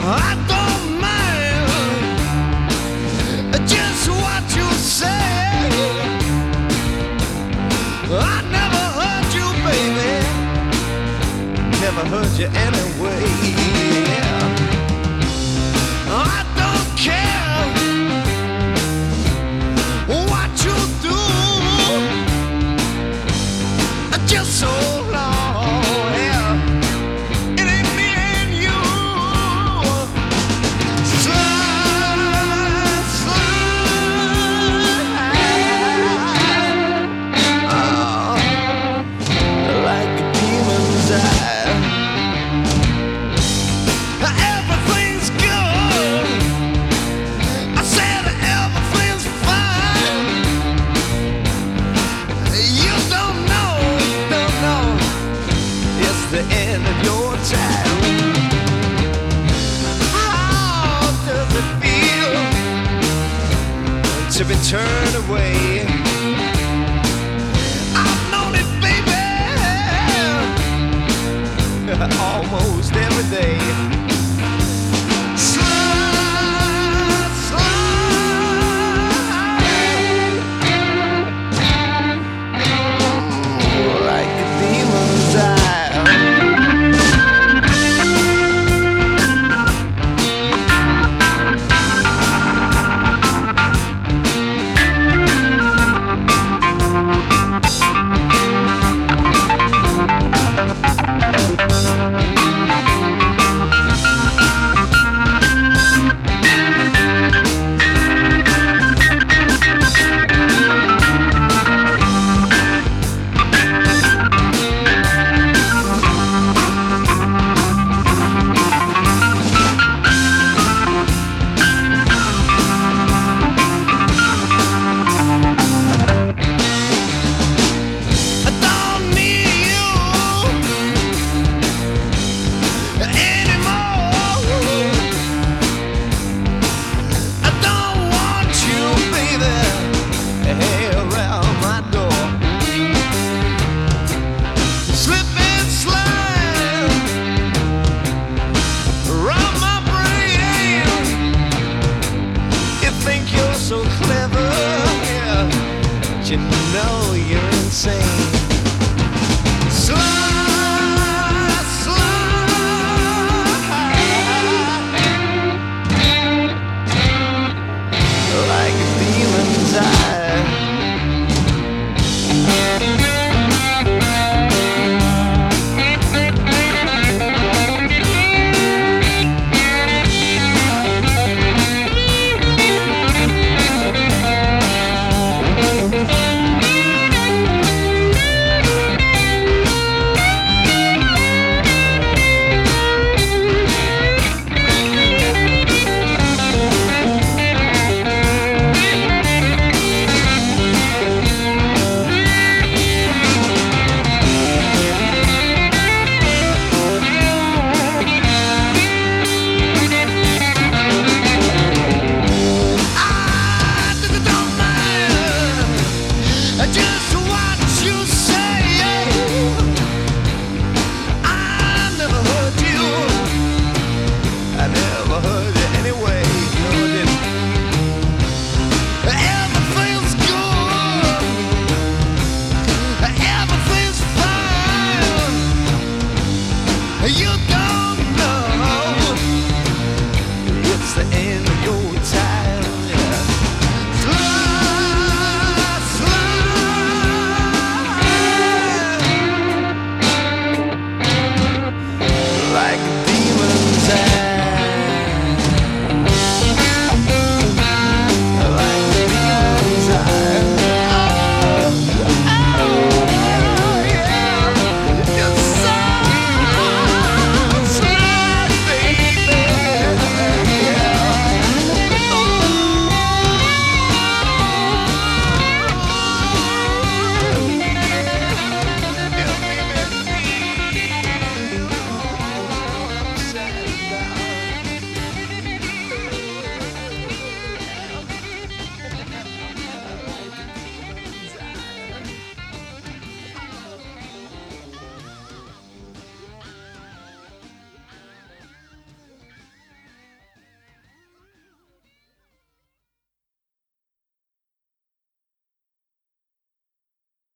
I don't mind just what you say. I never hurt you, baby. Never hurt you anyway. Yeah. I don't care what you do, just so long. Yeah. It ain't me and you. Like a demon's eye. Everything's good. I said everything's fine. You don't know. It's the end of your time. How does it feel to be turned away? I've known it, baby, almost every day.